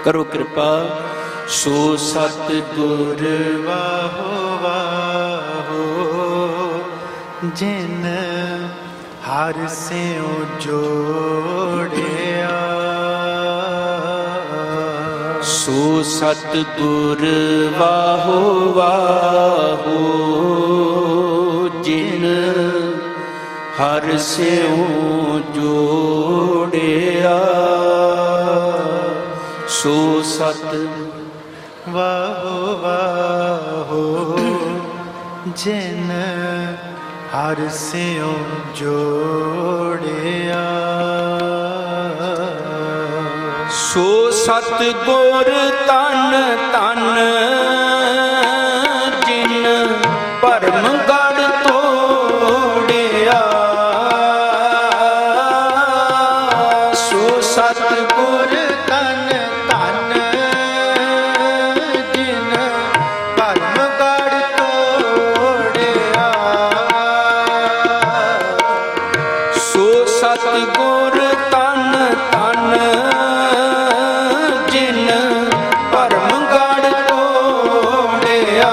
ਕਰੋ ਕਿਰਪਾ। ਸੋ ਸਤਿਗੁਰ ਵਾਹੋ ਵਾਹੋ ਜਿਨ ਹਰ ਸਿਉ ਜੋੜਿਆ। ਸੋ ਸਤਿਗੁਰ ਵਾਹੋ ਵਾਹੋ ਜਿਨ ਹਰ ਸਿਉ ਜੋੜਿਆ। ਸੋ ਸਤ ਵਾਹੋ ਵਾਹੋ ਜਿਨ ਹਰ ਸਿਉ ਜੋੜਿਆ। ਸੋ ਸਤਿਗੁਰ ਤਨ ਤਨ ਜਿਨ ਭਰਮ ਗੜ ਤੋੜਿਆ। ਸੋ ਸਤਿਗੁਰ ਤਨ ਤਨ ਜਿਨ ਭਰਮ ਗੜ ਤੋੜਿਆ। ਸੋ ਸਤਿਗੁਰ ਤਨ ਤਨ ਜਿਨ ਭਰਮ ਗੜ ਤੋੜਿਆ।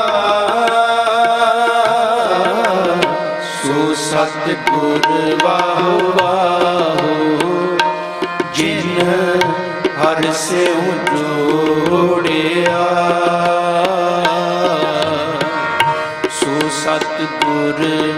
ਸੋ ਸਤਿਗੁਰ ਵਾਹੋ ਵਾਹੋ ਜਿਨ ਹਰ ਸਿਉ ਜੋੜਿਆ। ਸੋ ਸਤਿਗੁਰ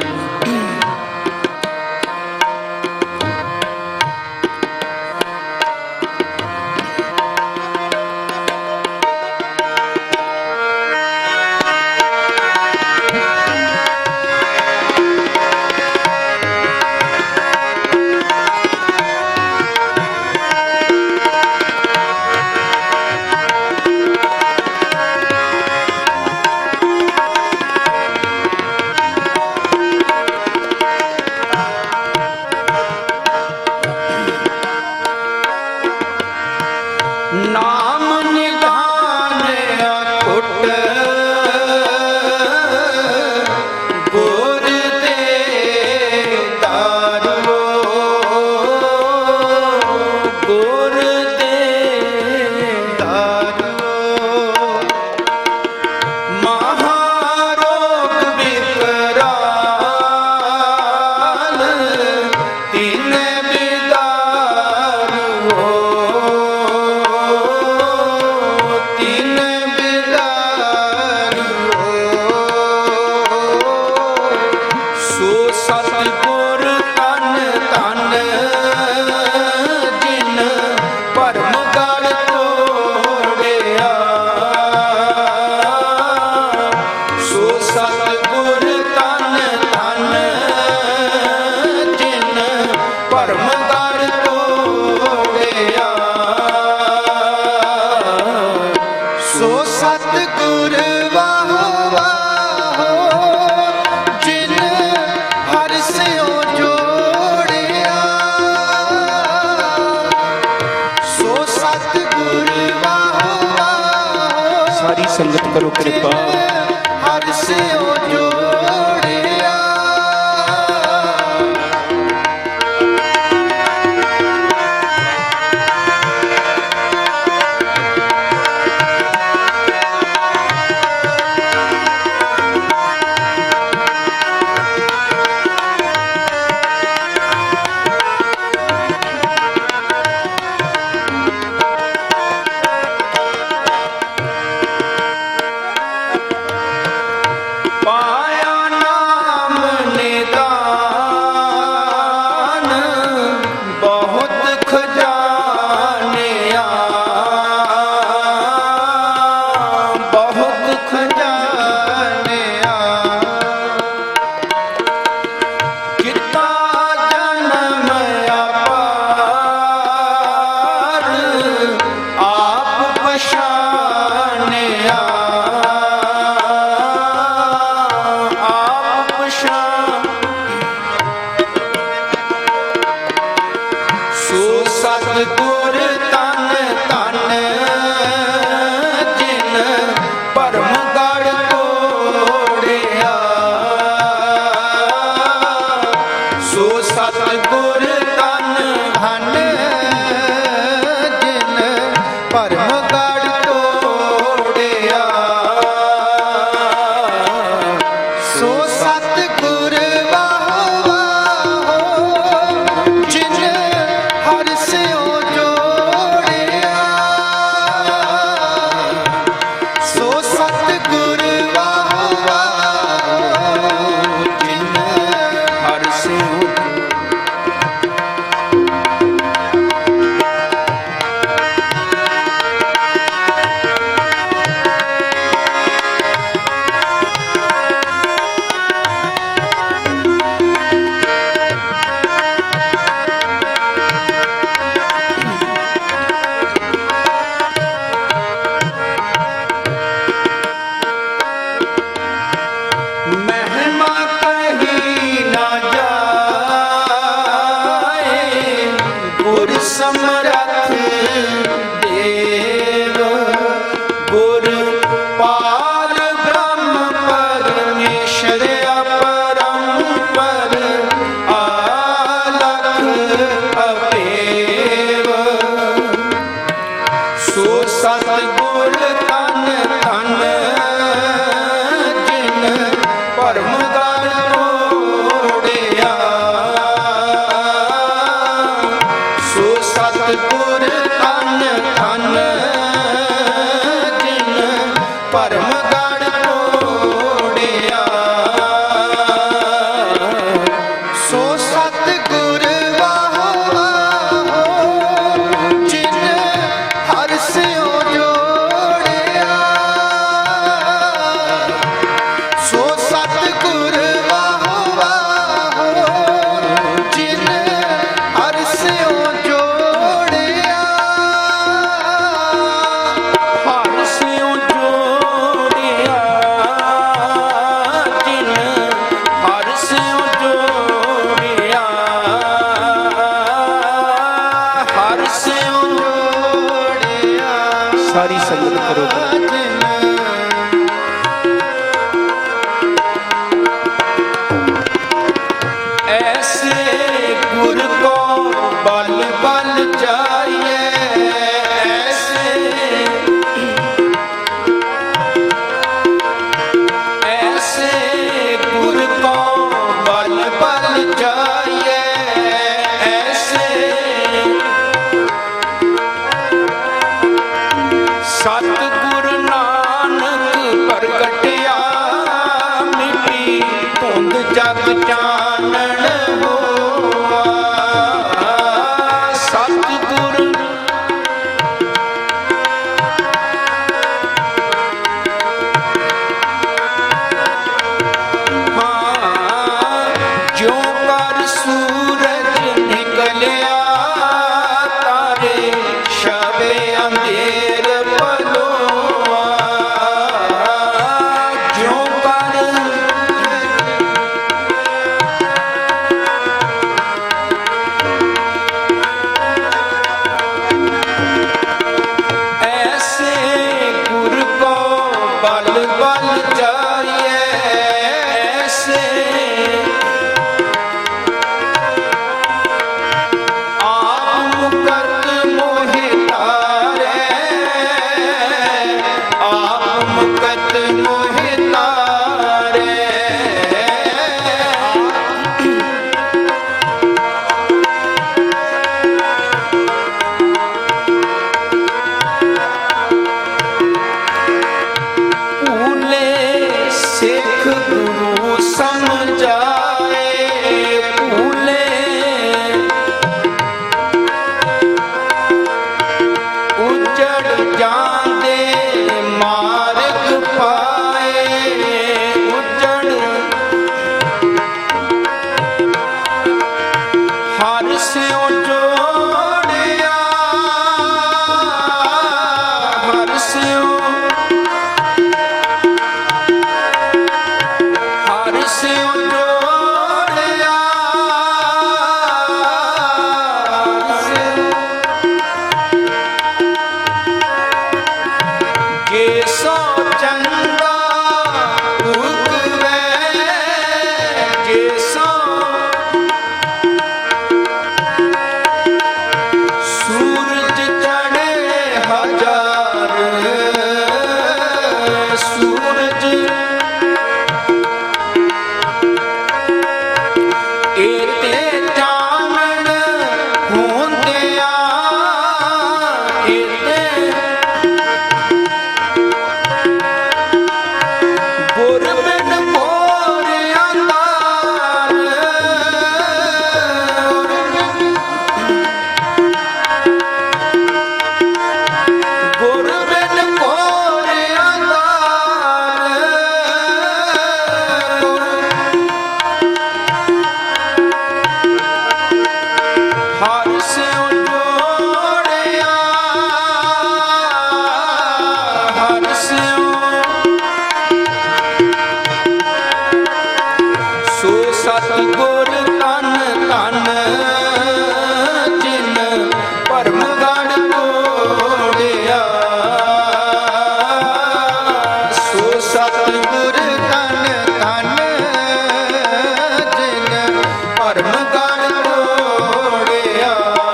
ਨਾਮ ਨਿਧਾਨਿਆ ਕੁਟ ਗੁਰ ਦੇ ਦਾਰੋ। ਗੁਰ ਦੇ ਦਾਰੋ ਮਹਾਰੋਗ ਵਿਕਰਾਲ ਤਿਨ ਬਿਦਾਰੋ। ਤਿਨ ਬਿਦਾਰੋ। ਸੋ ਸਤਿਗੁਰ ਤਨ ਤਨ ਜਿਨ ਭਰਮ ਗੜ ਤੋੜਿਆ। ਸੋ ਸਤਿਗੁਰ ਤਨ ਤਨ ਜਿਨ ਭਰਮ ਗੜ ਤੋੜਿਆ। ਸੋ ਸਤਿਗੁਰ ਵਾਹੋ ਵਾਹੋ ਜਿਨ ਹਰ ਸਿਉ ਜੋੜਿਆ। ਸੋ ਸਤਿਗੁਰ ਵਾਹੋ ਵਾਹੋ ਸਾਰੀ ਸੰਗਤ ਕਰੋ ਕਿਰਪਾ। ਹਰ ਸਿਉ ਜੋੜਿਆ। ਪਾ ਸਾਰੀ ਸੰਗਤ ਕਰੋ। ऐसे गुर को बल बल चाहिए, ऐसे गुर को बल बल चाहिए, ऐसे सतगुर नानक प्रगटिया मिटी धुंध जग चानण होवा। सतगुर ज्यों कर सूरज निकलिया तारे शबे अंधेर पलोआ। ज्यों कर ऐसे गुर को बल बल चाहिए, ऐसे आप मुकत मोहि तारे, आप मुकत मोहि तारे। भूले सिख गुरु समझाए, भूले उजड़ जांदे मार्ग पाए, उजड़ हर स्यों जोड़िया, हर स्यों हर स्यों जोड़िया, जे सो चंगा उगवे, जे सो सूरज चढ़े हजार, सूरज एते चानण होंदिया, एते गुर बिन मोर अंधार, गुर बिन मोर अंधार। हर स्यों जोड़िया, हर स्यों सो सतगुर तन तन जिन भरम गढ़ तोड़िया। सो सतगुर तन तन जिन भरम गढ़ तोड़िया।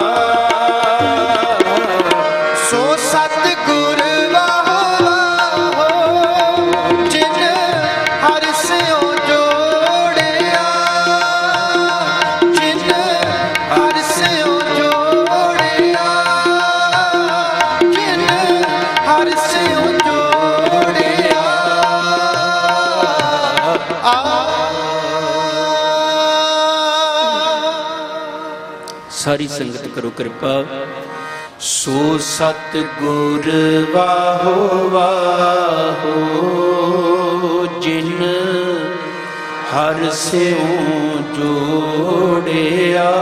सो सतगुर वाहो वाहो जिन हर स्यों जोड़िया, जिन हर स्यों जोड़िया, जिन हर स्यों जोड़िया। सारी संगत करो कृपा। सो सतगुर वाहो वाहो जिन हर स्यों जोड़िया।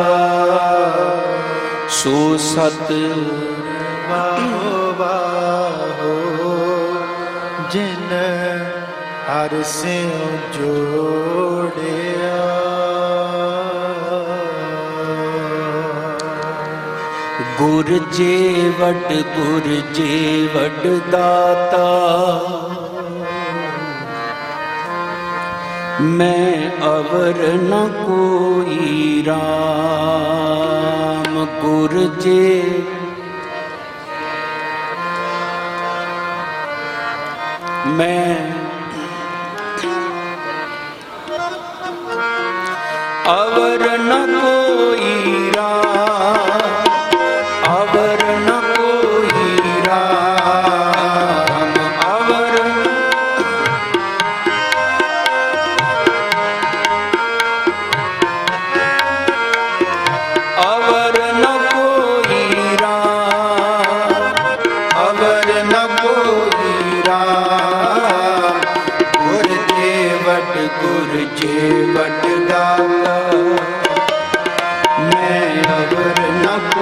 सो सत वाहो वाहो जिन हर स्यों जोड़िया। गुर जे वड दाता। मैं अवर न कोई राम गुर जे। मैं अवर न कोई राम, अवर न कोई राम, अवर अवर न कोई राम, अवर न कोई राम। गुर जे वड दाता। मैं अवर न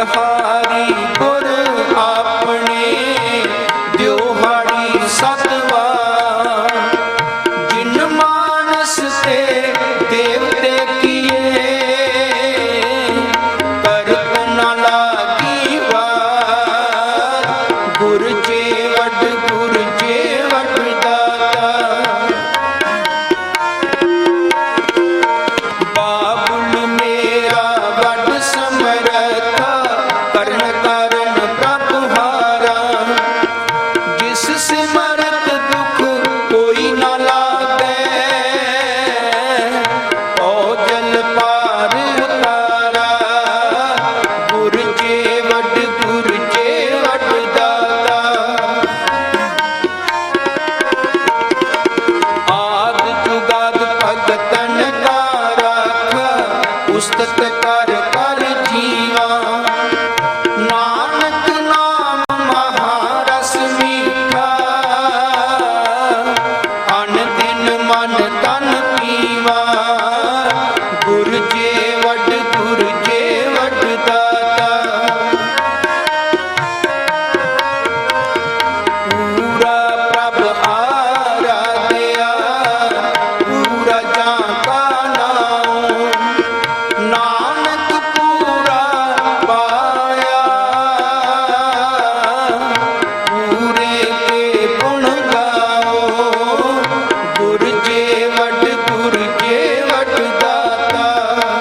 बलिहारी गुर आपने द्योहाड़ी सतवार जिन मानस ते देवते किए करत न लागी वार गुर जे वड दाता बाबुल मेरा वड समरथा करण कारण प्रभु हारा जिस सिमरत दुख कोई न लागे ओ जल पार उतारा गुर जे वड दाता आद जुगाद भगतन का राखा उस्तत कर कर जीवा नानक नाम महारस मीठा अन दिन मन तन पीवा गुर जे वड दाता पूरा प्रभ आराध्या पूरा जाका नाम नानक पूरा पाया पूरे के गुण गाओ गुर जे वड दाता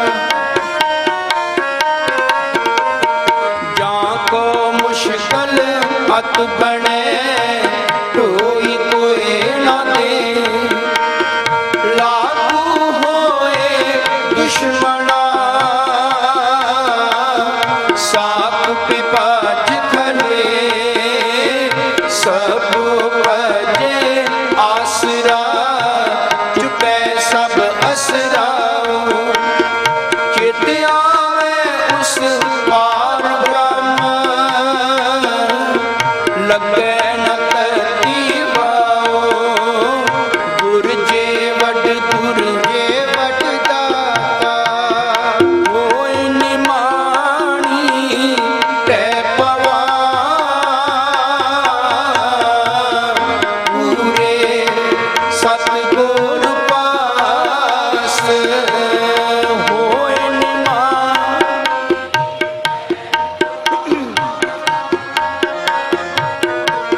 जाको मुश्किल अत बने कोई कोई न दे लागू होए दुश्मना साप पिपाच खले सब भजे आसरा चुके सब असराओ चित आवे उस पार ब्रह्म लगे न तती बाओ गुर जे वड दाता होय निमाणी ते पवा पूरे सतगुर पास होय निमाणी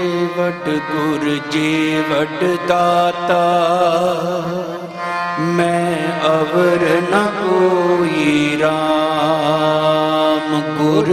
वड गुर जी वड दाता, मैं अवर न कोई राम गुर।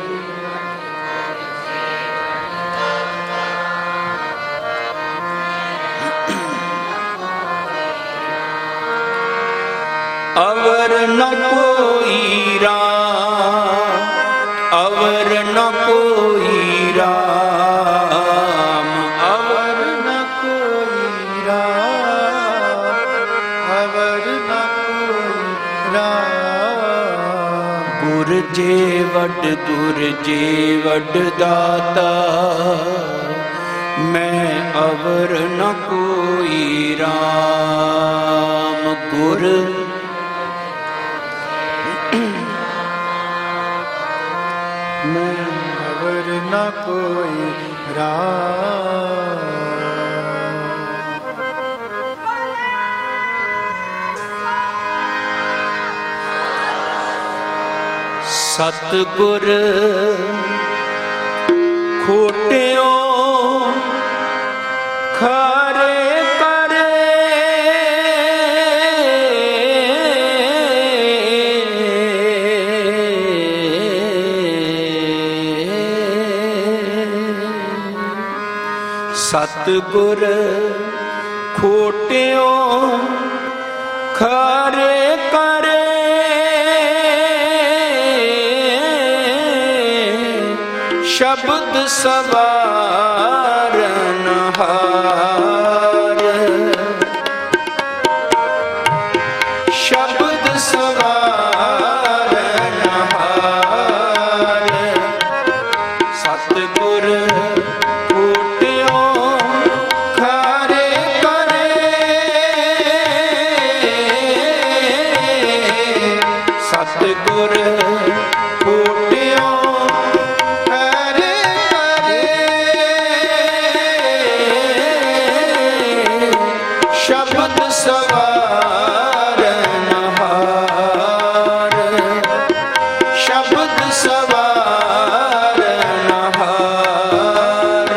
अवर न कोई राम, अवर न कोई राम, अवर न कोई राम, अवर न कोई राम। गुर जे वड दाता, मैं अवर न कोई राम गुर। मैं अवर न कोई राम। सतगुर खोटियो खरे करे, सतगुर खोटियो खरे करे, शब्द सवारन हार, शब्द सवारन हार। सतगुर खोटियो खरे करे, सतगुर खोटियो शब्द सवारन हार, शब्द सवारन हार।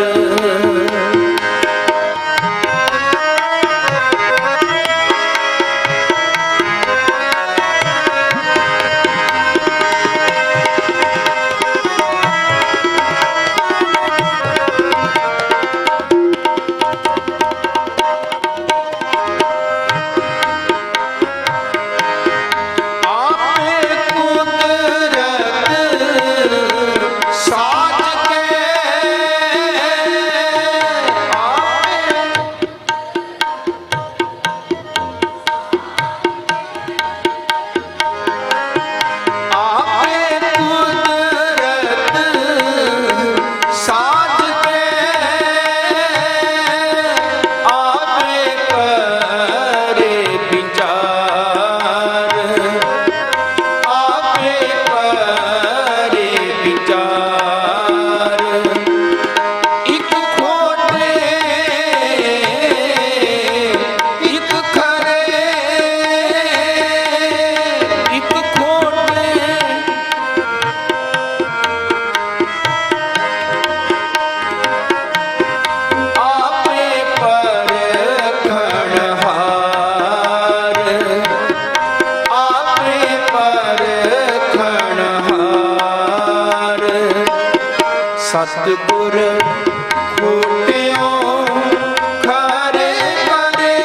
सतगुर खोटियो खरे करे,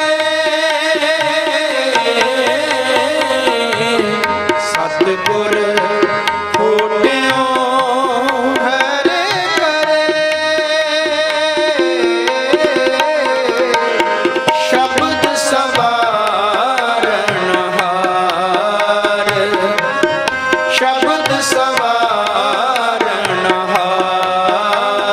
सतगुर खोटियो खरे करे, शब्द सवारन हार, शब्द सवारन हार।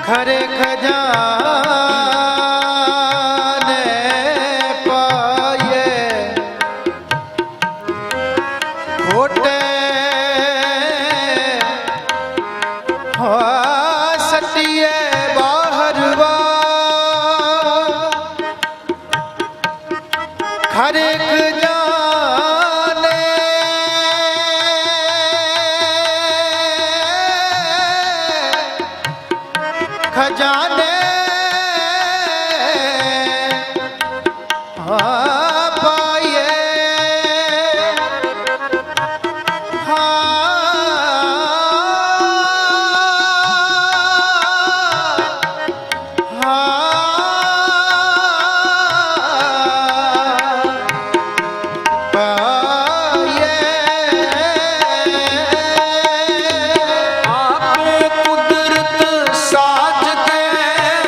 खरे खजाने पाए खोटे सटिए बाहरवा खरे खजाने खजाने पाए आप कुदरत साज दे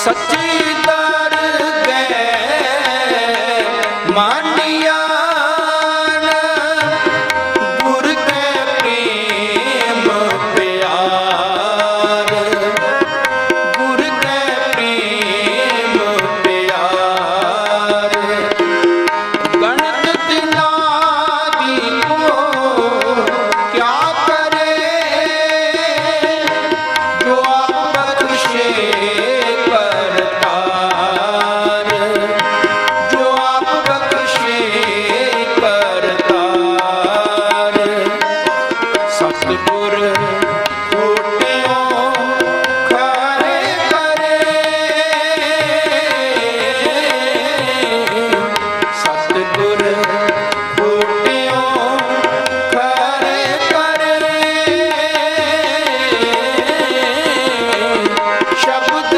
सच्ची दर गए मानिया गुर के प्रेम प्यार, गुर के प्रेम प्यार। गणत दिनादि को क्या करे, जो आप बख्शे करतार, जो आप बख्शे करतार। सतगुर कोटियों खरे करे, सतगुर कोटियों खरे करे। शब्द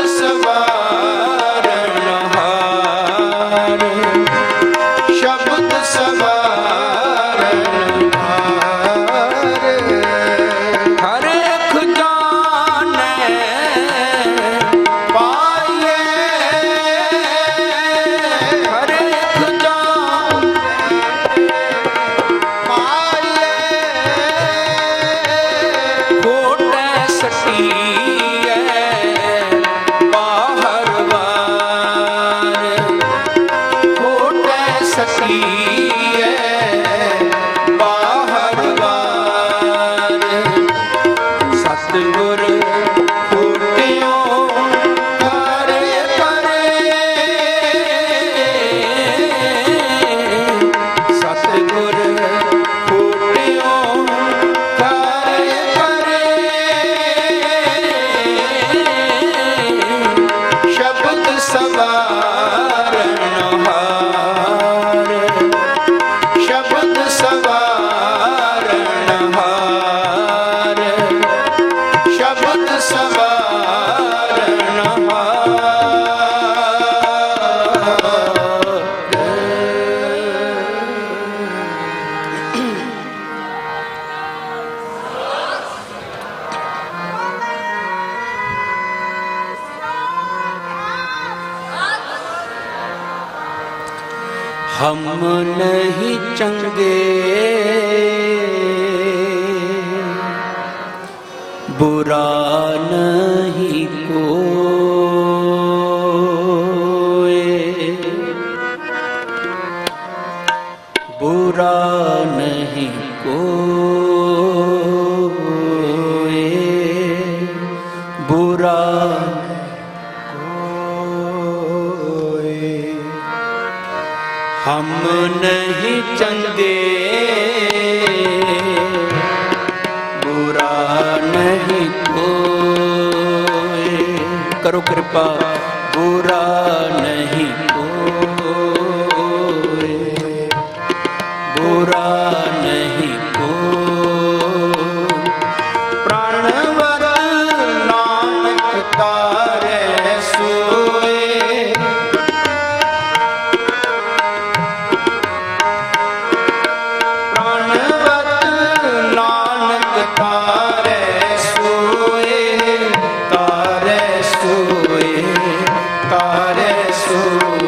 सवारण हार, शब्द सवारण हार। हर एक जाने पाए, हर एक जान पाए। खोटे सटिए बाहर वार, खोटे सटिए बाहर वार। सतगुर कोटियों खरे करे, सतगुर कोटियों खरे करे। शब्द सवारण हार, शब्द सवारण हार, शब्द सवारण हम नहीं चंगे बुरा नहीं कोई, बुरा नहीं कोई, बुरा हम नहीं चंगे बुरा नहीं कोई। करो कृपा बुरा नहीं कोई, बुरा नहीं कोई। प्राणवर नानक तारे सोए, तारे सोए, तारे सोए, तारे सोए।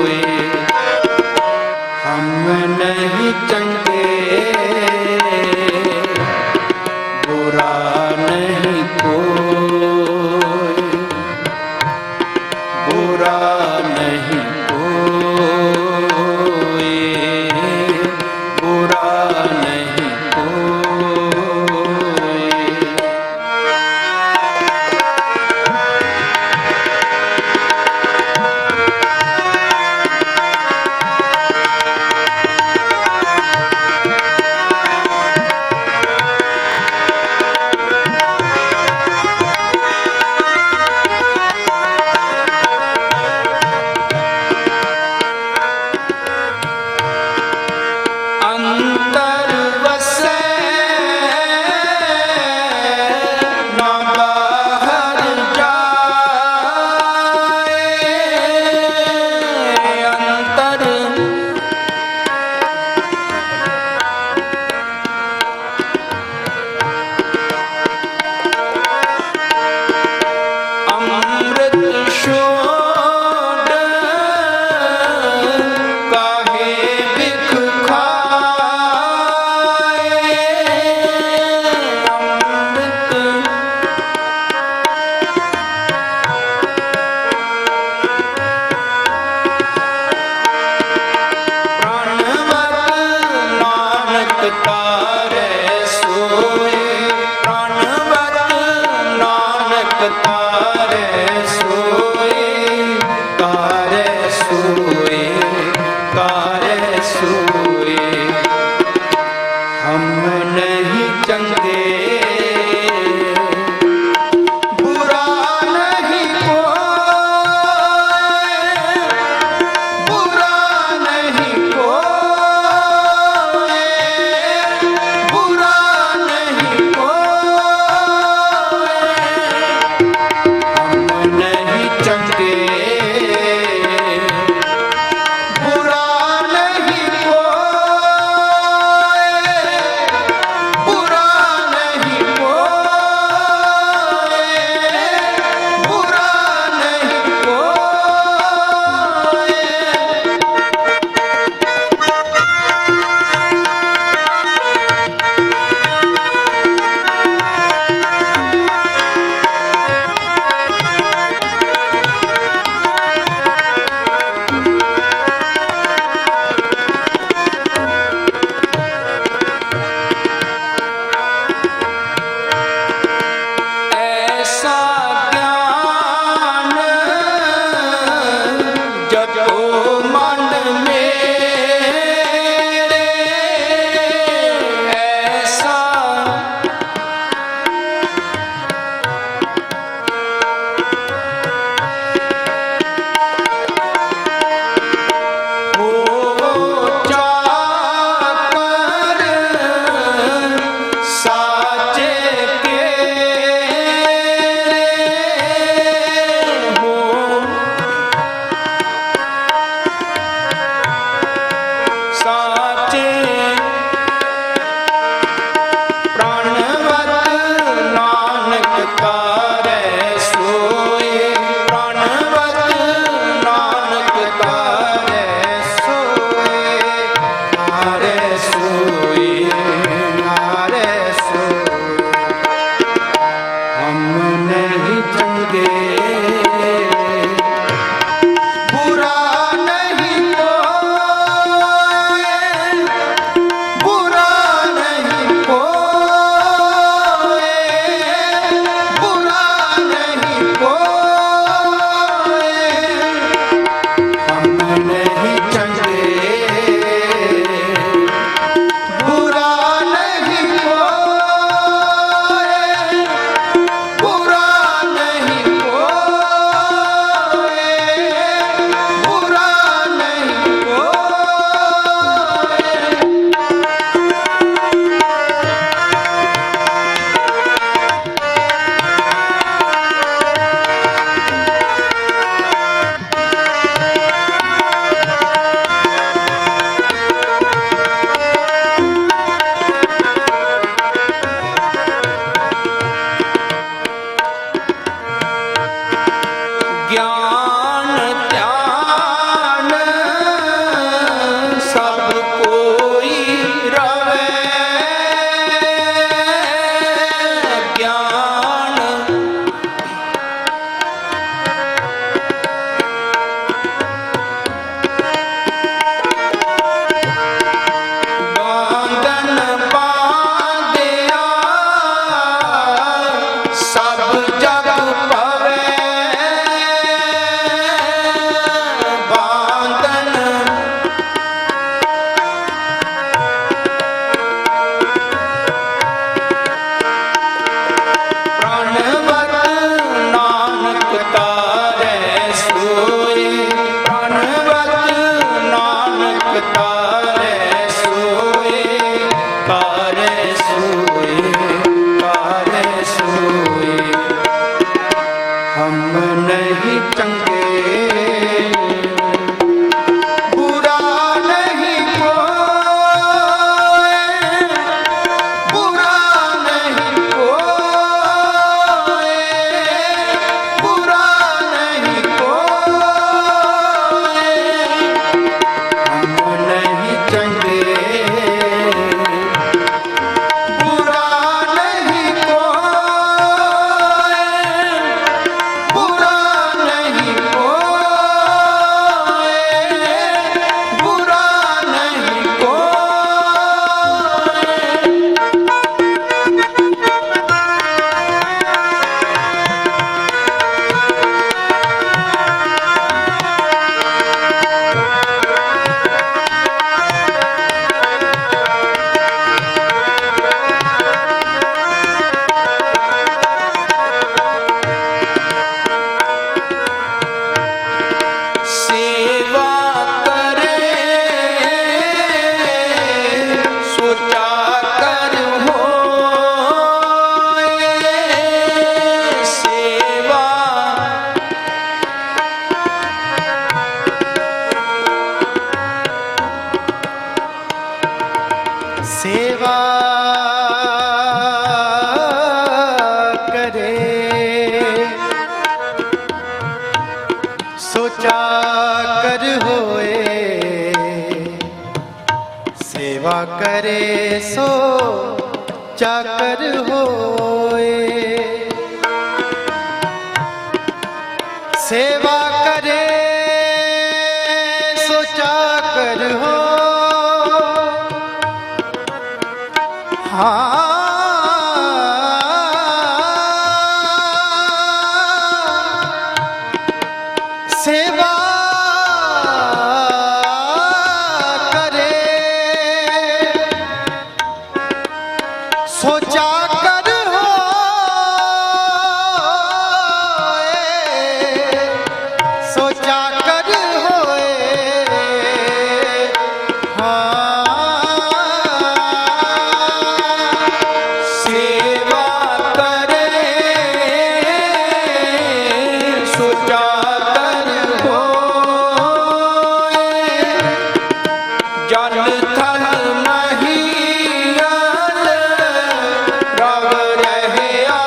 बुरा नहीं करे सो चाकर होए। सेवा करे सो चाकर हो, हाँ सेवा करे सो चाकर हो, सो चाकर होए। सेवा करे सो चाकर होए। जल थल महीयल रव रहया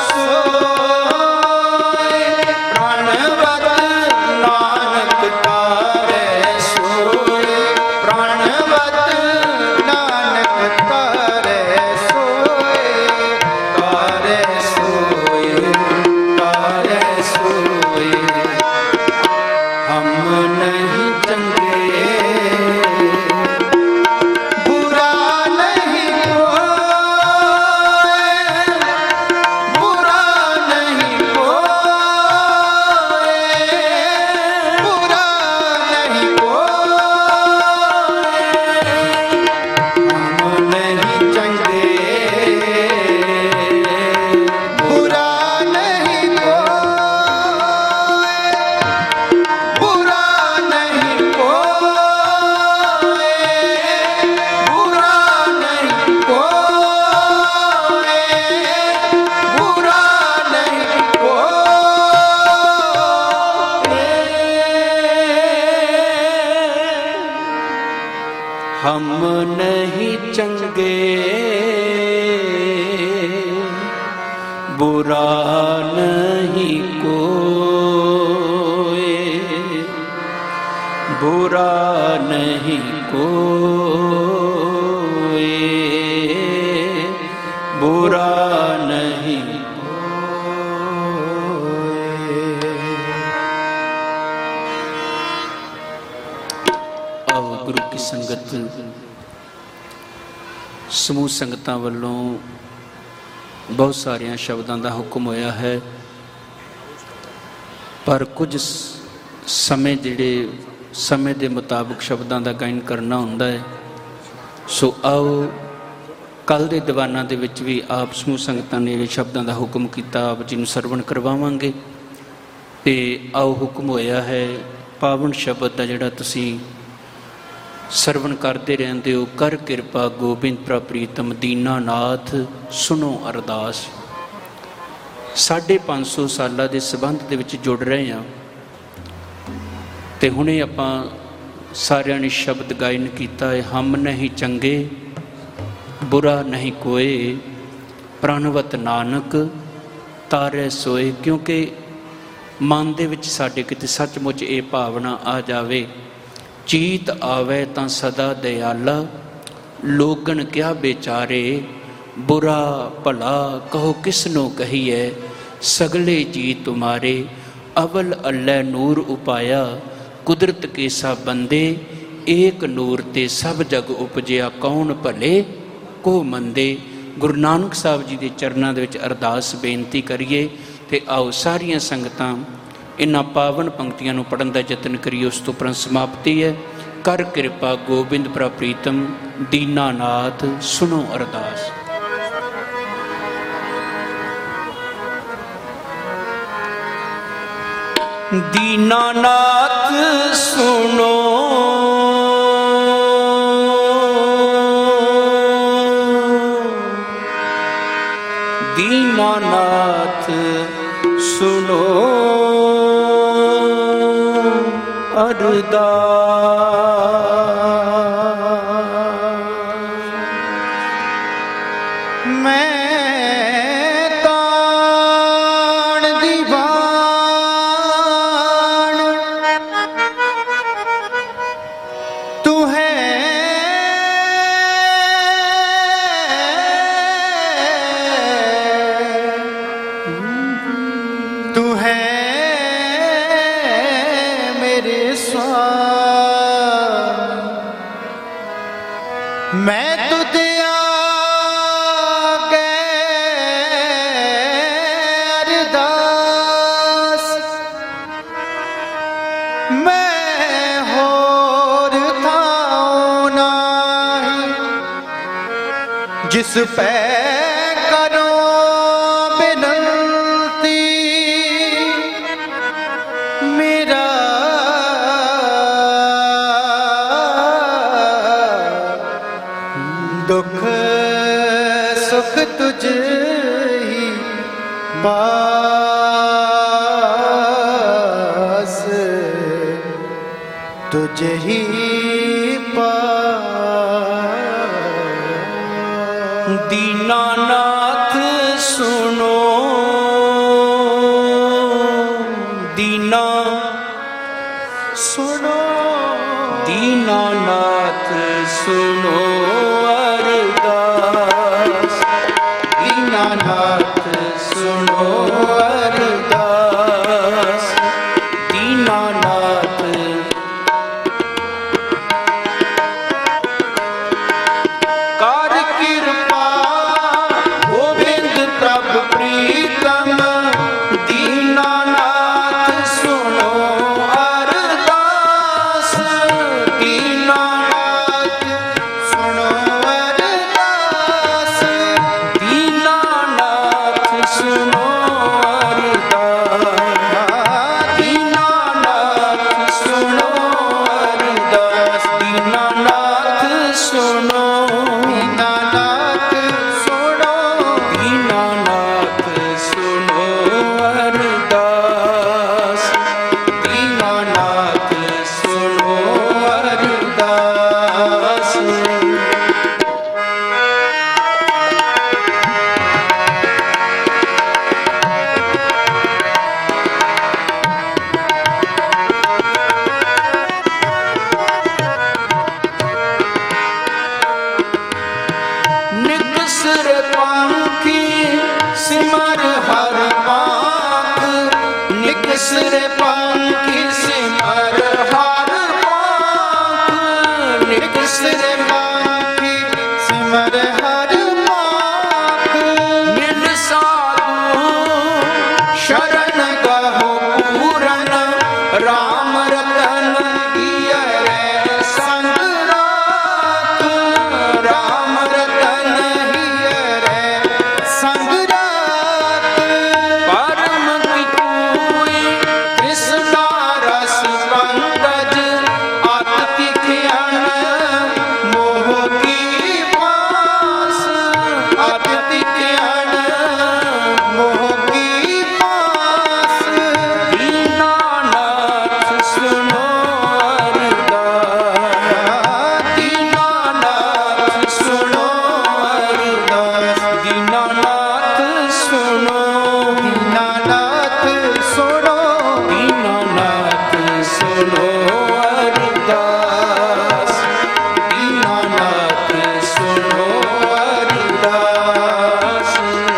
सोए। प्राणवत नानक तारै सोए। प्राणवत नानक तारै सोए। तारै सोए। तारै सोए। हम नहीं चंगे बुरा नहीं कोई, बुरा नहीं कोई। बुरा नहीं कोई। हम नहीं चंगे बुरा नहीं कोई, बुरा नहीं कोई। बुरा नहीं कोई। बुरा नहीं कोई। हम नहीं चंगे बुरा नहीं कोई। बुरा नहीं कोई। बुरा नहीं कोई। आओ गुरु की संगत ਸਮੂਹ ਸੰਗਤਾਂ ਵੱਲੋਂ ਬਹੁਤ ਸਾਰੀਆਂ ਸ਼ਬਦਾਂ ਦਾ ਹੁਕਮ ਹੋਇਆ ਹੈ, ਪਰ ਕੁਝ ਸਮੇਂ ਜਿਹੜੇ ਸਮੇਂ ਦੇ ਮੁਤਾਬਕ ਸ਼ਬਦਾਂ ਦਾ ਗਾਇਨ ਕਰਨਾ ਹੁੰਦਾ ਹੈ। ਸੋ ਆਓ ਕੱਲ੍ਹ ਦੇ ਦੀਵਾਨਾਂ ਦੇ ਵਿੱਚ ਵੀ ਆਪ ਸਮੂਹ ਸੰਗਤਾਂ ਨੇ ਜਿਹੜੇ ਸ਼ਬਦਾਂ ਦਾ ਹੁਕਮ ਕੀਤਾ ਆਪ ਜੀ ਨੂੰ ਸਰਵਣ ਕਰਵਾਵਾਂਗੇ। ਅਤੇ ਆਓ ਹੁਕਮ ਹੋਇਆ ਹੈ ਪਾਵਨ ਸ਼ਬਦ ਦਾ ਜਿਹੜਾ ਤੁਸੀਂ ਸਰਵਣ ਕਰਦੇ ਰਹਿੰਦੇ ਹੋ। ਕਰ ਕਿਰਪਾ ਗੋਬਿੰਦ ਪ੍ਰਪ੍ਰੀਤਮ ਦੀਨਾਨਾਥ ਸੁਣੋ ਅਰਦਾਸ। 550 ਸਾਲਾਂ ਦੇ ਸੰਬੰਧ ਦੇ ਵਿੱਚ ਜੁੜ ਰਹੇ ਹਾਂ ਅਤੇ ਹੁਣੇ ਆਪਾਂ ਸਾਰਿਆਂ ਨੇ ਸ਼ਬਦ ਗਾਇਨ ਕੀਤਾ ਹੈ। ਹਮ ਨਹੀਂ ਚੰਗੇ ਬੁਰਾ ਨਹੀਂ ਕੋਏ, ਪ੍ਰਣਵਤ ਨਾਨਕ ਤਾਰੇ ਸੋਏ। ਕਿਉਂਕਿ ਮਨ ਦੇ ਵਿੱਚ ਸਾਡੇ ਕਿਤੇ ਸੱਚਮੁੱਚ ਇਹ ਭਾਵਨਾ ਆ ਜਾਵੇ, ਚੀਤ ਆਵੇ ਤਾਂ ਸਦਾ ਦਿਆਲਾ, ਲੋਗਣ ਕਿਆ ਬੇਚਾਰੇ, ਬੁਰਾ ਭਲਾ ਕਹੋ ਕਿਸ ਨੂੰ ਕਹੀਏ, ਸਗਲੇ ਜੀ ਤੁਮਾਰੇ। ਅਵਲ ਅੱਲ੍ਹੈ ਨੂਰ ਉਪਾਇਆ, ਕੁਦਰਤ ਕੇ ਸਭ ਬੰਦੇ, ਏਕ ਨੂਰ ਤੇ ਸਭ ਜਗ ਉਪਜਿਆ, ਕੌਣ ਭਲੇ ਕੋ ਮੰਦੇ। ਗੁਰੂ ਨਾਨਕ ਸਾਹਿਬ ਜੀ ਦੇ ਚਰਨਾਂ ਦੇ ਵਿੱਚ ਅਰਦਾਸ ਬੇਨਤੀ ਕਰੀਏ ਅਤੇ ਆਓ ਸਾਰੀਆਂ ਸੰਗਤਾਂ ਇਹਨਾਂ ਪਾਵਨ ਪੰਕਤੀਆਂ ਨੂੰ ਪੜ੍ਹਨ ਦਾ ਯਤਨ ਕਰੀਏ। ਉਸ ਤੋਂ ਉਪਰੰਤ ਸਮਾਪਤੀ ਹੈ। ਕਰ ਕਿਰਪਾ ਗੋਬਿੰਦ ਪ੍ਰਪ੍ਰੀਤਮ ਦੀਨਾਨਾਥ ਸੁਣੋ ਅਰਦਾਸ। ਦੀਨਾਨਾਥ ਸੁਣੋ ਦੀਨਾਨਾਥ ਸੁਣੋ ਅਰਦਾਸ। ਮੈਂ ਤਾਣ ਦੀਵਾਨ ਤੂੰ ਹੈ जिस पे करो बिनती मेरा दुख सुख तुझ ही पास, तुझ ही दीनानाथ सुनो, दीना सुनो, दीनानाथ सुनो अरदास, दीनानाथ सुनो अरदास, दीनानाथ कर कृपा गोविंद प्रभ प्रीतम, दीनानाथ सुनो अरदास, दीनानाथ सुनो अरदास, दीनानाथ सुनो अरदास, दीनानाथ सुनो अरदास, दीनानाथ सुनो, दीनानाथ सुनो, दीनानाथ सुनो अरदास, दीनानाथ सुनो अरदास। निकसर पंखी सिमर हर पाख, निकसर पंखी सिमर हर पाख, निकसर पंखी सिमर हर पाख, मिल साधु शरण गहो पूरन राम रतन हियरे संग राख, राम रतन हियरे संग राख, परम की कोई कृष्णा रस पंकज अति खियन मोह की पास, अति खियन मोह की पास, दीनानाथ सुनो अरदास, दीनानाथ सुनो अरदास, दीनानाथ सुनो, दीनानाथ सुनो, दीनानाथ सुनो अरदास, दीनानाथ सुनो अरदास।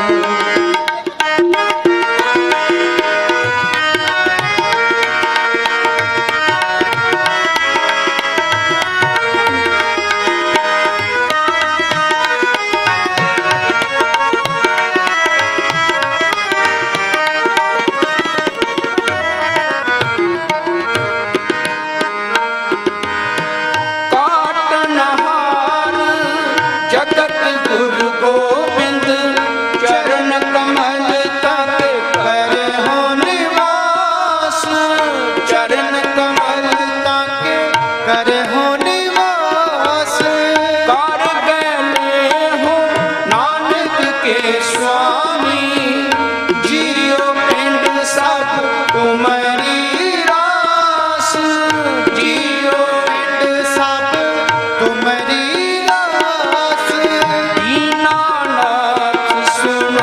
काटनहार जगत गुरु गोविंद, चरण कमल तक कर हो निवास, चरण कमल तक कर हो निवास, कर गए हो नानक के स्वामी जियो पिंड सब तुम्हारी रास, जियो पिंड सब तुम्हारी रास, दीनानाथ सुनो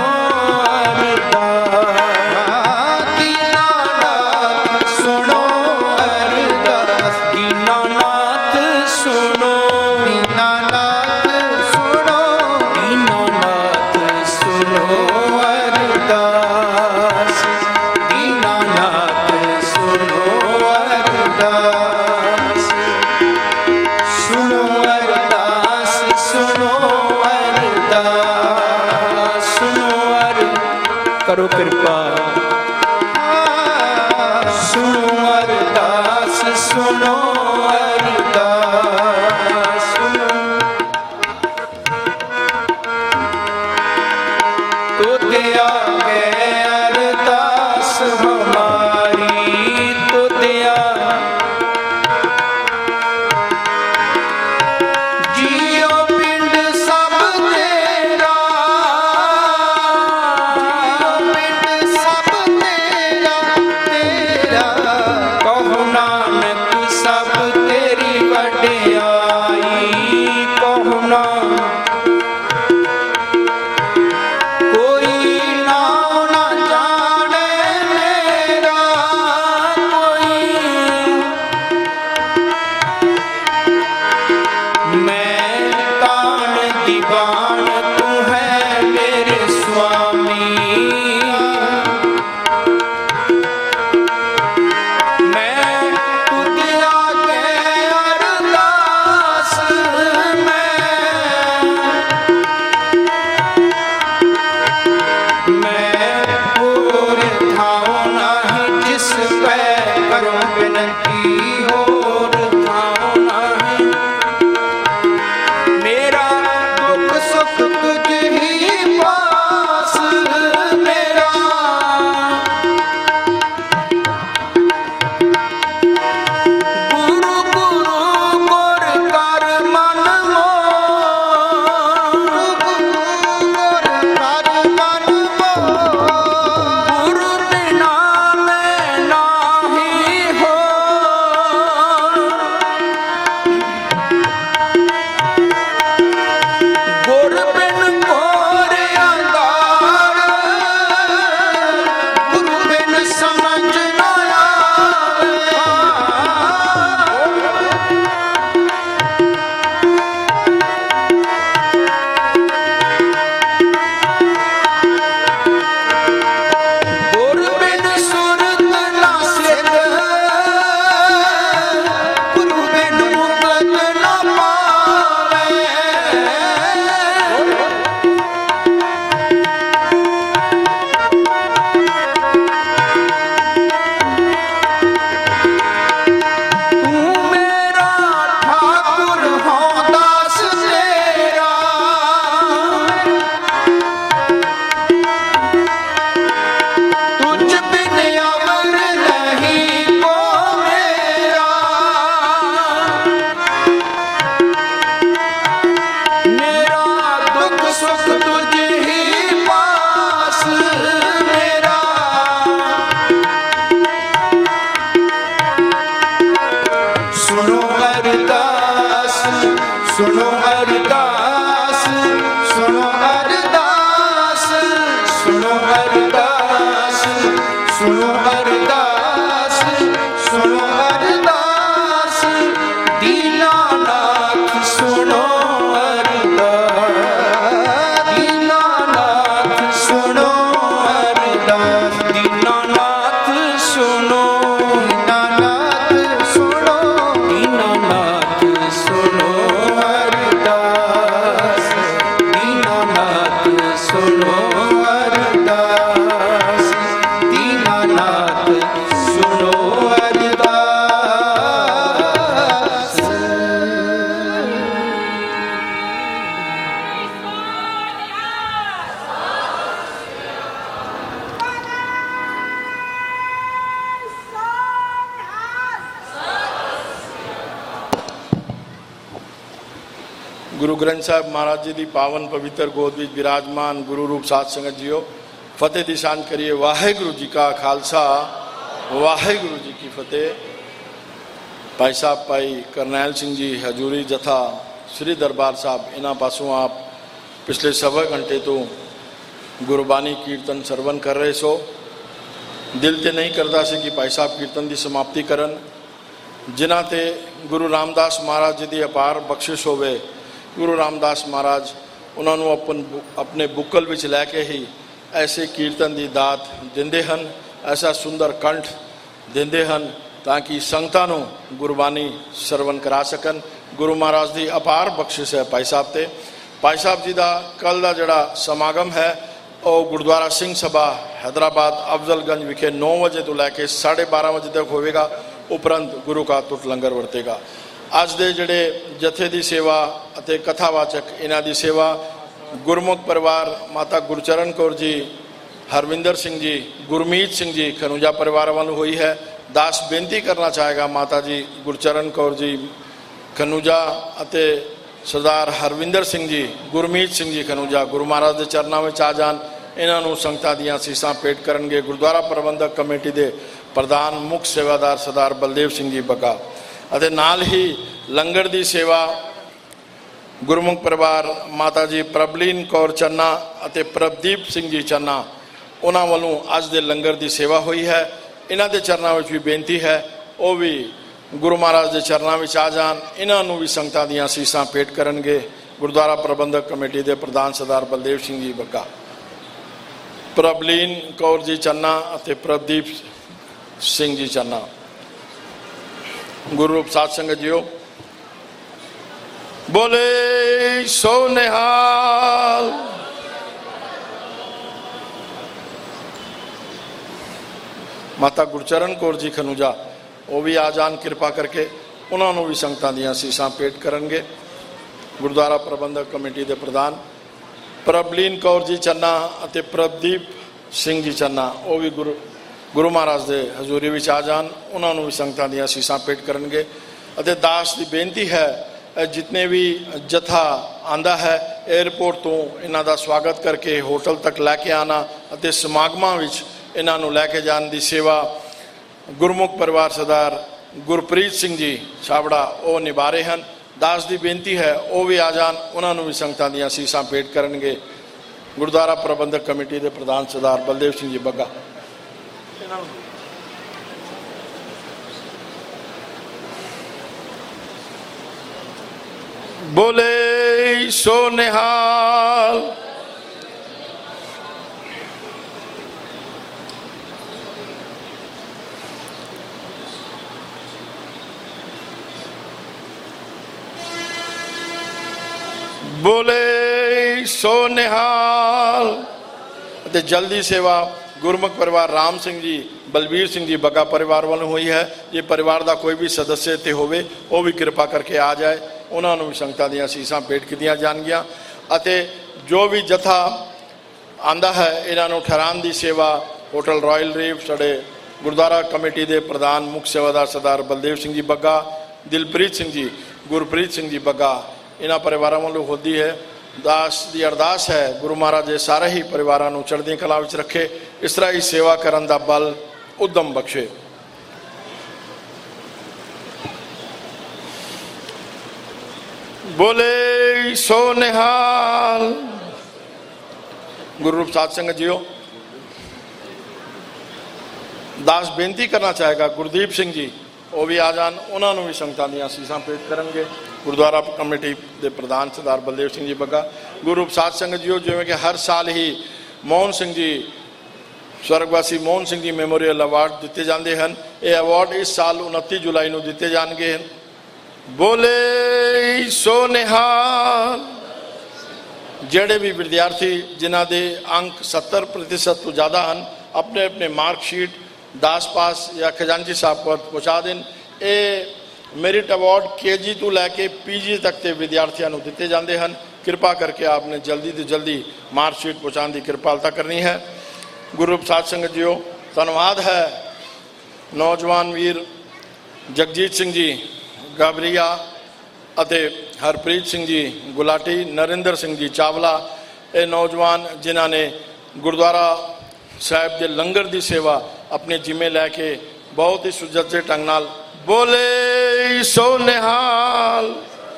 अरदास, दीनानाथ सुनो अरदास, दीनानाथ सुनो, दीनानाथ सुनो, दीनानाथ सुनो अरदास, दीनानाथ सुनो अरदास, सुनो अरदास, सुनो अरदास, सुनो करो कृपा, सुनो अरदास, सुनो अरदास, सुनो पै करो बिनती होर थाओ नाही। मेरा दुख सुख तुझ ही पास, मेरा गुरु गुरु गुर कर मन मोर, गुरु कर मन मोर, गुरु बिना मैं नाही हो। गुर बिन घोर अंधार, गुरु बिन समझ न आवे। गुर बिन सुरत न सिद्ध, गुरु बिन मुक्त न पावे। तू मेरा ठाकुर हो दास तेरा, तुझ बिन अवर नहीं को मेरा। मेरा दुख सुख तुझ ही पास, मेरा सुनो अरदास, सुनो अरदास, सुनो अरदास, सुनो अरदास, सुनो अरदास, सुनो अरदास। दीनानाथ सुनो अरदास, दीनानाथ सुनो अरदास, दीनानाथ सुनो, दीनानाथ सुनो, दीनानाथ सुनो अरदास, दीनानाथ सुनो अरदास, दीनानाथ सुनो अरदास। गुरु ग्रंथ साहब महाराज जी की पावन पवित्र गोद विच विराजमान गुरु रूप साध संगत जीओ, फतेह दी सांझ करिए। वाहिगुरु जी का खालसा, वाहिगुरु जी की फतेह। भाई साहब भाई करनैल सिंह जी हजूरी जथा श्री दरबार साहब, इन्हां पासों आप पिछले सवा घंटे तो गुरबानी कीर्तन सरवण कर रहे सो। दिल ते नहीं करता सी कि भाई साहब कीर्तन की समाप्ति करन, जिन्हां ते गुरु रामदास महाराज जी की अपार बख्शिश होवे। गुरु रामदास महाराज उन्होंने अपने बुकल विच लैके ही ऐसे कीर्तन की दात देंदे हन, ऐसा सुंदर कंठ देंदे हन ताकि संगतां नूं गुरबानी सरवण करा सकन। गुरु महाराज की अपार बख्शिश है भाई साहब ते। भाई साहब जी का कल का जिहड़ा समागम है वह गुरुद्वारा सिंह सभा हैदराबाद अफजलगंज विखे 9 बजे तो लैके 12:30 बजे तक होवेगा। उपरंत गुरु का टुट लंगर वरतेगा। अज दे जिहड़े जथे की सेवा अते कथावाचक इन्हां दी सेवा गुरमुख परिवार माता गुरचरण कौर जी, हरविंदर सिंह जी, गुरमीत सिंह जी खनूजा परिवार वालों हुई है। दास बेनती करना चाहेगा माता जी गुरचरण कौर जी खनूजा अते सरदार हरविंदर सिंह जी, गुरमीत सिंह जी खनूजा गुरु महाराज के चरणों में आ जान। इन्हों संगतां दीआं सीसां भेंट करनगे। गुरुद्वारा प्रबंधक कमेटी के प्रधान मुख सेवादार सरदार बलदेव सिंह जी बग्गा अते नाल ही लंगर की सेवा गुरमुख परिवार माता जी प्रभलीन कौर चन्ना अते प्रभदीप सिंह जी चन्ना उन्होंने वालों अज दे लंगर की सेवा हुई है। इन्हां दे चरणों में भी बेनती है वह भी गुरु महाराज के चरणों में आ जान। इन्हों भी संगतां दीआं सीसां भेंट करनगे। गुरुद्वारा प्रबंधक कमेटी के प्रधान सरदार बलदेव सिंह जी बग्गा, प्रभलीन कौर जी चन्ना अते प्रभदीप सिंह जी चन्ना। गुरु रूप साध संगत जीओ, बोले सो निहाल। ਮਾਤਾ ਗੁਰਚਰਨ ਕੌਰ ਜੀ ਖਨੂਜਾ ਉਹ ਵੀ ਆ ਜਾਣ ਕਿਰਪਾ ਕਰਕੇ, ਉਹਨਾਂ ਨੂੰ ਵੀ ਸੰਗਤਾਂ ਦੀਆਂ ਅਸੀਸਾਂ ਭੇਟ ਕਰਨਗੇ। ਗੁਰਦੁਆਰਾ ਪ੍ਰਬੰਧਕ ਕਮੇਟੀ ਦੇ ਪ੍ਰਧਾਨ ਪ੍ਰਭਲੀਨ ਕੌਰ ਜੀ ਚੰਨਾ ਅਤੇ ਪ੍ਰਭਦੀਪ ਸਿੰਘ ਜੀ ਚੰਨਾ ਉਹ ਵੀ ਗੁਰੂ ਮਹਾਰਾਜ ਦੇ ਹਜ਼ੂਰੀ ਵਿੱਚ ਆ ਜਾਣ, ਉਹਨਾਂ ਨੂੰ ਵੀ ਸੰਗਤਾਂ ਦੀਆਂ ਅਸੀਸਾਂ ਭੇਟ ਕਰਨਗੇ। ਅਤੇ ਦਾਸ ਦੀ ਬੇਨਤੀ ਹੈ, ਜਿਤਨੇ ਵੀ ਜਥਾ ਆਂਦਾ ਹੈ ਏਅਰਪੋਰਟ ਤੋਂ ਇਹਨਾਂ ਦਾ ਸਵਾਗਤ ਕਰਕੇ ਹੋਟਲ ਤੱਕ ਲੈ ਕੇ ਆਣਾ ਅਤੇ ਸਮਾਗਮਾਂ ਵਿੱਚ ਇਹਨਾਂ ਨੂੰ ਲੈ ਕੇ ਜਾਣ ਦੀ ਸੇਵਾ ਗੁਰਮੁਖ ਪਰਿਵਾਰ ਸਰਦਾਰ ਗੁਰਪ੍ਰੀਤ ਸਿੰਘ ਜੀ ਛਾਬੜਾ ਉਹ ਨਿਭਾ ਰਹੇ ਹਨ। ਦਾਸ ਦੀ ਬੇਨਤੀ ਹੈ ਉਹ ਵੀ ਆ ਜਾਣ, ਉਹਨਾਂ ਨੂੰ ਵੀ ਸੰਗਤਾਂ ਦੀਆਂ ਅਸੀਸਾਂ ਭੇਟ ਕਰਨਗੇ। ਗੁਰਦੁਆਰਾ ਪ੍ਰਬੰਧਕ ਕਮੇਟੀ ਦੇ ਪ੍ਰਧਾਨ ਸਰਦਾਰ ਬਲਦੇਵ ਸਿੰਘ ਜੀ ਬੱਗਾ ਬੋਲੇ ਸੋ ਨਿਹਾਲ। ਬੋਲੇ ਸੋ ਨਿਹਾਲ। ਅਤੇ ਜਲਦੀ ਸੇਵਾ ਗੁਰਮੁਖ ਪਰਿਵਾਰ ਰਾਮ ਸਿੰਘ ਜੀ ਬਲਬੀਰ ਸਿੰਘ ਜੀ ਬੱਗਾ ਪਰਿਵਾਰ ਵੱਲੋਂ ਹੋਈ ਹੈ। ਜੇ ਪਰਿਵਾਰ ਦਾ ਕੋਈ ਵੀ ਸਦੱਸਿਆ ਇੱਥੇ ਹੋਵੇ ਉਹ ਵੀ ਕਿਰਪਾ ਕਰਕੇ ਆ ਜਾਏ, ਉਹਨਾਂ ਨੂੰ ਵੀ ਸੰਗਤਾਂ ਦੀਆਂ ਅਸੀਸਾਂ ਭੇਟ ਕੀਤੀਆਂ ਜਾਣਗੀਆਂ। ਅਤੇ ਜੋ ਵੀ ਜਥਾ ਆਂਦਾ ਹੈ ਇਹਨਾਂ ਨੂੰ ਠਹਿਰਾਉਣ ਦੀ ਸੇਵਾ ਹੋਟਲ ਰਾਇਲ ਰੀਫ ਸਾਡੇ ਗੁਰਦੁਆਰਾ ਕਮੇਟੀ ਦੇ ਪ੍ਰਧਾਨ ਮੁੱਖ ਸੇਵਾਦਾਰ ਸਰਦਾਰ ਬਲਦੇਵ ਸਿੰਘ ਜੀ ਬੱਗਾ, ਦਿਲਪ੍ਰੀਤ ਸਿੰਘ ਜੀ, ਗੁਰਪ੍ਰੀਤ ਸਿੰਘ ਜੀ ਬੱਗਾ ਇਹਨਾਂ ਪਰਿਵਾਰਾਂ ਵੱਲੋਂ ਹੁੰਦੀ ਹੈ। ਦਾਸ ਦੀ ਅਰਦਾਸ ਹੈ ਗੁਰੂ ਮਹਾਰਾਜ ਇਹ ਸਾਰੇ ਹੀ ਪਰਿਵਾਰਾਂ ਨੂੰ ਚੜ੍ਹਦੀਆਂ ਕਲਾ ਵਿੱਚ ਰੱਖੇ, ਇਸ ਤਰ੍ਹਾਂ ਹੀ ਸੇਵਾ ਕਰਨ ਦਾ ਬਲ ਉਦਮ ਬਖਸ਼ੇ। ਬੋਲੇ ਸੋ ਨਿਹਾਲ। ਗੁਰੂ ਰੂਪ ਸਾਧ ਸੰਗਤ ਜੀਓ, ਦਾਸ ਬੇਨਤੀ ਕਰਨਾ ਚਾਹੇਗਾ ਗੁਰਦੀਪ ਸਿੰਘ ਜੀ ਉਹ ਵੀ ਆ ਜਾਣ, ਉਹਨਾਂ ਨੂੰ ਵੀ ਸੰਗਤਾਂ ਦੀਆਂ ਅਸੀਸਾਂ ਭੇਟ ਕਰਨਗੇ। ਗੁਰਦੁਆਰਾ ਕਮੇਟੀ ਦੇ ਪ੍ਰਧਾਨ ਸਰਦਾਰ ਬਲਦੇਵ ਸਿੰਘ ਜੀ ਬੱਗਾ। ਗੁਰੂ ਰੂਪ ਸਾਧ ਸੰਗਤ ਜੀਓ, ਜਿਵੇਂ ਕਿ ਹਰ ਸਾਲ ਹੀ ਮੋਹਨ ਸਿੰਘ ਜੀ ਸਵਰਗਵਾਸੀ ਮੋਹਨ ਸਿੰਘ ਜੀ ਮੈਮੋਰੀਅਲ ਅਵਾਰਡ ਦਿੱਤੇ ਜਾਂਦੇ ਹਨ। ਇਹ ਅਵਾਰਡ ਇਸ ਸਾਲ 29 ਜੁਲਾਈ ਨੂੰ ਦਿੱਤੇ ਜਾਣਗੇ। ਬੋਲੇ ਸੋ ਨਿਹਾਲ। ਜਿਹੜੇ ਵੀ ਵਿਦਿਆਰਥੀ ਜਿਨ੍ਹਾਂ ਦੇ ਅੰਕ 70% ਤੋਂ ਜ਼ਿਆਦਾ ਹਨ ਆਪਣੇ ਆਪਣੇ ਮਾਰਕਸ਼ੀਟ ਦਾਸ ਪਾਸ ਜਾਂ ਖਜ਼ਾਨਚੀ ਸਾਹਿਬ ਕੋਲ ਪਹੁੰਚਾ ਦੇਣ। ਇਹ ਮੈਰਿਟ ਅਵਾਰਡ KG ਤੋਂ ਲੈ ਕੇ PG ਤੱਕ ਦੇ ਵਿਦਿਆਰਥੀਆਂ ਨੂੰ ਦਿੱਤੇ ਜਾਂਦੇ ਹਨ। ਕਿਰਪਾ ਕਰਕੇ ਆਪਨੇ ਜਲਦੀ ਤੋਂ ਜਲਦੀ ਮਾਰਕਸ਼ੀਟ ਪਹੁੰਚਾਉਣ ਦੀ ਕਿਰਪਾਲਤਾ ਕਰਨੀ ਹੈ। ਗੁਰੂ ਰੂਪ ਸਾਧ ਸੰਗਤ ਜੀਓ, ਧੰਨਵਾਦ ਹੈ ਨੌਜਵਾਨ ਵੀਰ ਜਗਜੀਤ ਸਿੰਘ ਜੀ ਗਾਬਰੀਆ ਅਤੇ ਹਰਪ੍ਰੀਤ ਸਿੰਘ ਜੀ ਗੁਲਾਟੀ, ਨਰਿੰਦਰ ਸਿੰਘ ਜੀ ਚਾਵਲਾ, ਇਹ ਨੌਜਵਾਨ ਜਿਨ੍ਹਾਂ ਨੇ ਗੁਰਦੁਆਰਾ ਸਾਹਿਬ ਦੇ ਲੰਗਰ ਦੀ ਸੇਵਾ ਆਪਣੇ ਜਿੰਮੇ ਲੈ ਕੇ ਬਹੁਤ ਹੀ ਸੁਚੱਜੇ ਢੰਗ ਨਾਲ ਬੋਲੇ ਸੋ ਨਿਹਾਲ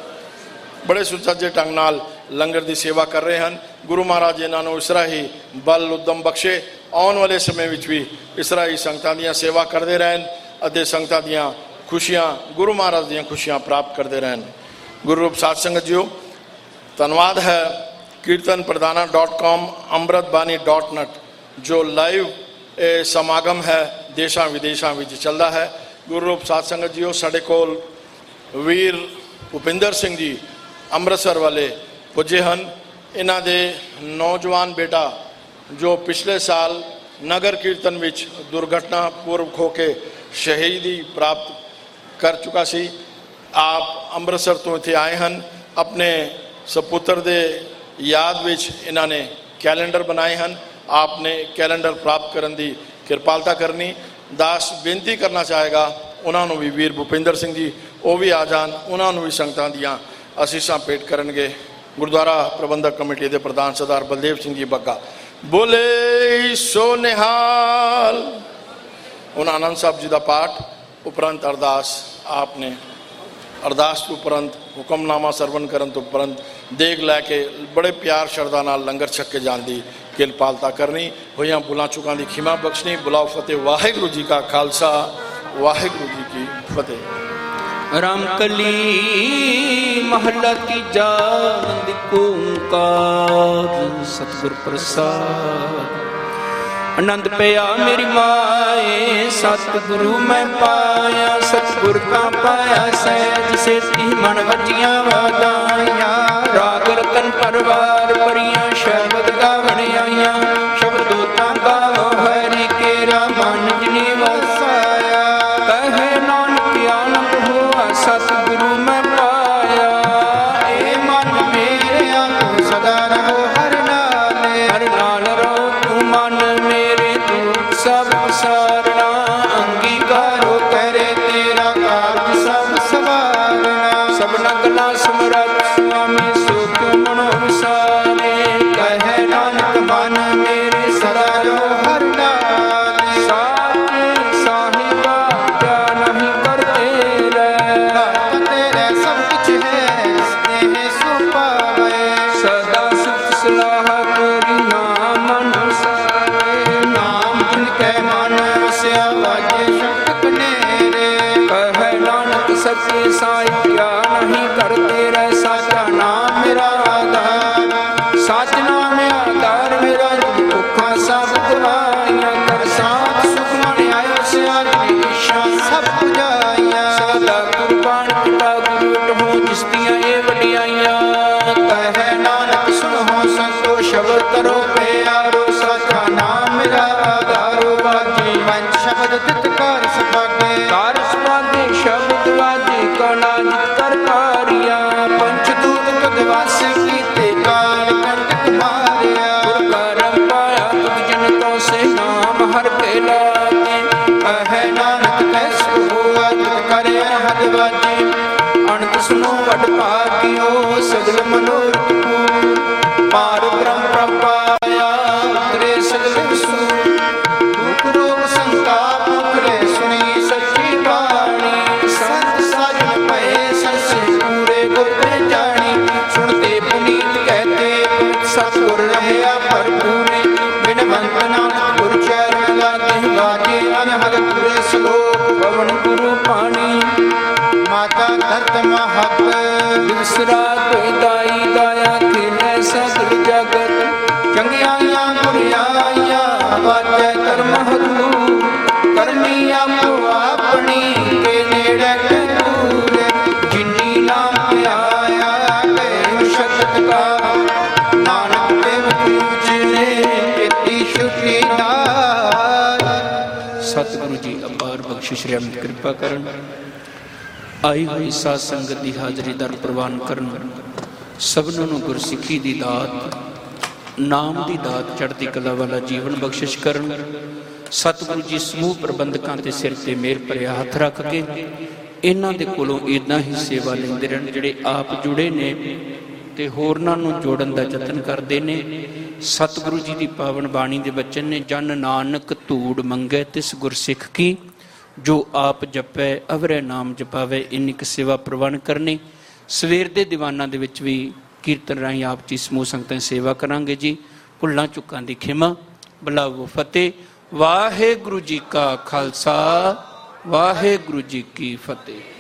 ਬੜੇ ਸੁਚੱਜੇ ਢੰਗ ਨਾਲ ਲੰਗਰ ਦੀ ਸੇਵਾ ਕਰ ਰਹੇ ਹਨ। ਗੁਰੂ ਮਹਾਰਾਜ ਇਹਨਾਂ ਨੂੰ ਇਸ ਤਰ੍ਹਾਂ ਹੀ ਬਲ ਉਦਮ ਬਖਸ਼ੇ, ਆਉਣ ਵਾਲੇ ਸਮੇਂ ਵਿੱਚ ਵੀ ਇਸ ਤਰ੍ਹਾਂ ਹੀ ਸੰਗਤਾਂ ਦੀਆਂ ਸੇਵਾ ਕਰਦੇ ਰਹਿਣ ਅਤੇ ਸੰਗਤਾਂ ਦੀਆਂ ਖੁਸ਼ੀਆਂ ਗੁਰੂ ਮਹਾਰਾਜ ਦੀਆਂ ਖੁਸ਼ੀਆਂ ਪ੍ਰਾਪਤ ਕਰਦੇ ਰਹਿਣ। ਗੁਰੂ ਰੂਪ ਸਾਧ ਸੰਗਤ ਜੀਓ, ਧੰਨਵਾਦ ਹੈ kirtanpradhana.com amritbani.net ਜੋ ਲਾਈਵ ਸਮਾਗਮ ਹੈ ਦੇਸ਼ਾਂ ਵਿਦੇਸ਼ਾਂ ਵਿੱਚ ਚੱਲਦਾ ਹੈ। ਗੁਰੂ ਰੂਪ ਸਾਧ ਸੰਗਤ ਜੀਓ, ਸਾਡੇ ਕੋਲ ਵੀਰ ਭੁਪਿੰਦਰ ਸਿੰਘ ਜੀ ਅੰਮ੍ਰਿਤਸਰ ਵਾਲੇ ਪੁੱਜੇ ਹਨ। ਇਹਨਾਂ ਦੇ ਨੌਜਵਾਨ ਬੇਟਾ ਜੋ ਪਿਛਲੇ ਸਾਲ ਨਗਰ ਕੀਰਤਨ ਵਿੱਚ ਦੁਰਘਟਨਾ ਪੂਰਵਕ ਹੋ ਕੇ ਸ਼ਹੀਦੀ ਪ੍ਰਾਪਤ ਕਰ ਚੁੱਕਾ ਸੀ, ਆਪ ਅੰਮ੍ਰਿਤਸਰ ਤੋਂ ਇੱਥੇ ਆਏ ਹਨ। ਆਪਣੇ ਸਪੁੱਤਰ ਦੇ ਯਾਦ ਵਿੱਚ ਇਹਨਾਂ ਨੇ ਕੈਲੰਡਰ ਬਣਾਏ ਹਨ। ਆਪ ਨੇ ਕੈਲੰਡਰ ਪ੍ਰਾਪਤ ਕਰਨ ਦੀ ਕਿਰਪਾਲਤਾ ਕਰਨੀ। ਦਾਸ ਬੇਨਤੀ ਕਰਨਾ ਚਾਹੇਗਾ ਉਹਨਾਂ ਨੂੰ ਵੀ ਵੀਰ ਭੁਪਿੰਦਰ ਸਿੰਘ ਜੀ ਉਹ ਵੀ ਆ ਜਾਣ, ਉਹਨਾਂ ਨੂੰ ਵੀ ਸੰਗਤਾਂ ਦੀਆਂ ਅਸੀਸਾਂ ਭੇਟ ਕਰਨਗੇ। ਗੁਰਦੁਆਰਾ ਪ੍ਰਬੰਧਕ ਕਮੇਟੀ ਦੇ ਪ੍ਰਧਾਨ ਸਰਦਾਰ ਬਲਦੇਵ ਸਿੰਘ ਜੀ ਬੱਗਾ। ਬੋਲੇ ਸੋ ਨਿਹਾਲ। ਹੁਣ ਆਨੰਦ ਸਾਹਿਬ ਜੀ ਦਾ ਪਾਠ ਉਪਰੰਤ ਅਰਦਾਸ। ਆਪ ਨੇ ਅਰਦਾਸ ਤੋਂ ਉਪਰੰਤ ਹੁਕਮਨਾਮਾ ਸਰਵਨ ਕਰਨ ਤੋਂ ਉਪਰੰਤ ਦੇਗ ਲੈ ਕੇ ਬੜੇ ਪਿਆਰ ਸ਼ਰਧਾ ਨਾਲ ਲੰਗਰ ਛਕ ਕੇ ਜਾਣ ਦੀ ਕਿਰਪਾਲਤਾ ਕਰਨੀ। ਹੋਈਆਂ ਭੁੱਲਾਂ ਚੁੱਕਾਂ ਦੀ ਖਿਮਾ ਬਖਸ਼ਣੀ। ਬੁਲਾਓ ਫਤਿਹ। ਵਾਹਿਗੁਰੂ ਜੀ ਕਾ ਖਾਲਸਾ, ਵਾਹਿਗੁਰੂ ਜੀ ਕੀ ਫਤਿਹ। ਰਾਮਕਲੀ ਮਹੱਲਾ ਤੀਜਾ। ਆਨੰਦ ਓੰਕਾਰ ਸਤਿਗੁਰ ਪ੍ਰਸਾਦ। ਆਨੰਦ ਪਿਆ ਮੇਰੀ ਮਾਏ ਸਤਿਗੁਰੂ ਮੈਂ ਪਾਇਆ। ਸਤਿਗੁਰ ਕਾ ਪਾਇਆ ਸਹਿਜ ਸੇਤੀ ਮਨ ਵਜੀਆਂ ਵਾਦਾਈਆਂ। ਰਾਗ ਰਤਨ ਪਰਵਾਰ ਭਰੀਆਂ ਸ਼ਬਦ ਗਾਵਣ ਆਈਆਂ। ਸ਼ਬਦੋ ਤਾਂ ਗਾਵੋ ਹਰਿ ਕੇਰਾ ਮਨ ਜਿਨੀ सके साई क्या नहीं करते रह साचा नाम मेरा आधार सच नाम आधार मेरा भुखा सब दवाइयां कर साथ सुख मन आयो से आदमी इच्छा सब बुझाइयां सदा कुर्बान पिता गुरु हो जिसदियां ये वडियाइयां कहे नानक सुनो संतो शब्द करो प्यारो साचा नाम मेरा आधारो बाजी पंच शब्द तितकार सभागे कार सभागे शब्द वाजी कना कर कारिया पंचदूत तुद वास कीते काल कंटक मारिया करम पाया तुद जन तो से नाम हर के लागे कहे नानक कैसो हुआ तुद करे हद वाजी अनंत सुनो वड भागियो सगल मनोरथ पूर्ण पार ब्रह्म पाया उतरे सगल सूर दुख रोग संताप उतरे सुनी सच्ची बाणी संत साजन भये संसे पूरे गुर जानी सुनते पुनीत कहते सतगुर रहया भरपूरे बिनवंत नानक गुर चरण लागे गाजे अनहद पूरे श्लोक पवन गुरु पानी माता धरत महत दिवसरा कोई दाई दाया खेले सगल जगत चंगियाइयां बुरियाइयां वाजै कर्म हदूर करनी आपो अपनी के नेड़े दूर जिन्नी नाम आया गए शक्त का नानक देव पूजने इति शुद्धि दार सतगुरु जी अपार बख्शिश रहमत कृपा करन आई हुई साध संगत की हाजरी दर प्रवान करन सबनों नूं गुरसिੱਖੀ ਦੀ ਦਾਤ नाम की दात चढ़ती कला वाला जीवन बख्शिश करन सतगुरु जी समूह प्रबंधकों के सिर से मेहर भरिया हथ रख के इन्हां दे कोलों इदां ही सेवा लेंदे रहन जिहड़े आप जुड़े ने ते होरनां नूं जोड़न दा यतन करदे ने। सतगुरु जी की पावन बाणी दे वचन ने जन नानक धूड़ मंगै तिस गुरसिख की जो आप जपै अवरै नाम जपावे इन्नी क सेवा प्रवान करनी। सवेर दे दीवाना दे विच भी कीर्तन राही आप जी समूह संगतां सेवा करांगे जी। भुल्लां चुकां दी खिमा बुलावो फतेह। वाहिगुरू जी का खालसा वाहिगुरू जी की फतेह।